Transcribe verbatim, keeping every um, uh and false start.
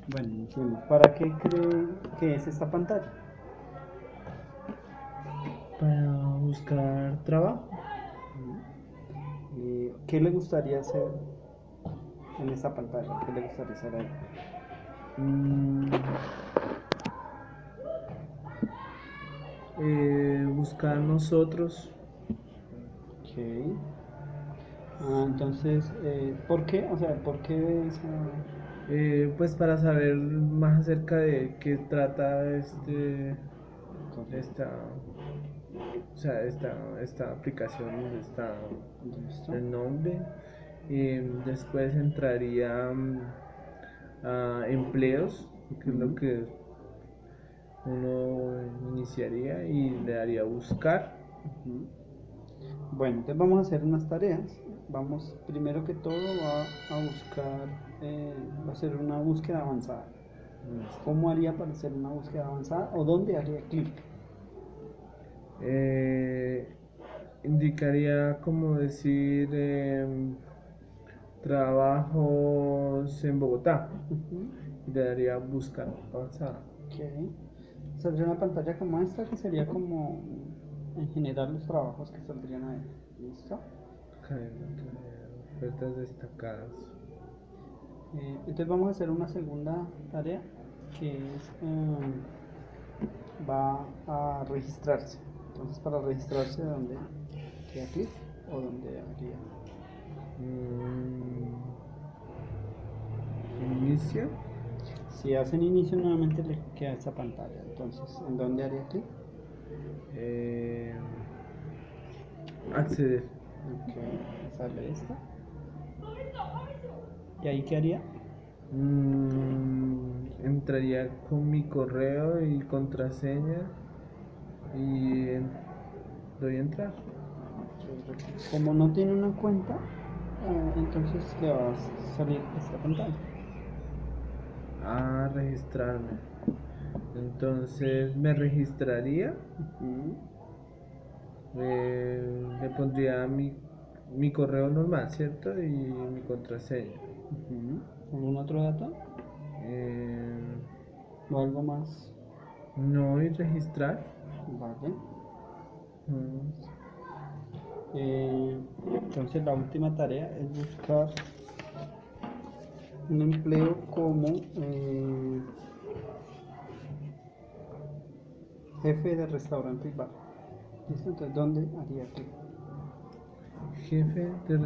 Bueno, iniciemos. ¿Para qué cree que es esta pantalla? Para buscar trabajo. Eh, ¿Qué le gustaría hacer en esta pantalla? ¿Qué le gustaría hacer ahí? Mm, eh, buscar nosotros, Ok. Ah, entonces, eh, ¿por qué? O sea, ¿por qué esa...? eh, pues para saber más acerca de qué trata este, Correcto. esta, o sea, esta, esta aplicación, donde está Listo. el nombre. Y después entraría mm, a empleos, que es lo Ujú. que uno iniciaría y le daría a buscar. Ujú. Bueno, entonces vamos a hacer unas tareas. Vamos, primero que todo, va a buscar, eh, va a ser una búsqueda avanzada. Listo. ¿Cómo haría para hacer una búsqueda avanzada o dónde haría clic? Eh, indicaría como decir em, trabajos en Bogotá Ujú. y le daría buscar avanzada. Ok. Saldría una pantalla como esta que sería como en general los trabajos que saldrían ahí. ¿Listo? Ofertas destacadas. Eh, entonces vamos a hacer una segunda tarea que es em, va a registrarse. Entonces para registrarse, ¿dónde queda clic o dónde haría? Mm, inicio. Si hacen inicio nuevamente le queda esta pantalla. Entonces, ¿en dónde haría clic? eh, acceder. Ok, sale esta. ¿Y ahí qué haría? Mm, entraría con mi correo y contraseña y en- doy a entrar. Como no tiene una cuenta, eh, entonces le va a salir esta pantalla. A registrarme. Entonces me registraría, Ujú. eh, le pondría mi, mi correo normal, ¿cierto? Y mi contraseña. Ujú. ¿Algún otro dato? Eh, ¿O algo más? no y registrar. Vale. Mm, Eh, entonces la última tarea es buscar un empleo como eh, jefe de restaurante y bar. ¿Listo? Entonces, ¿dónde haría clic? jefe de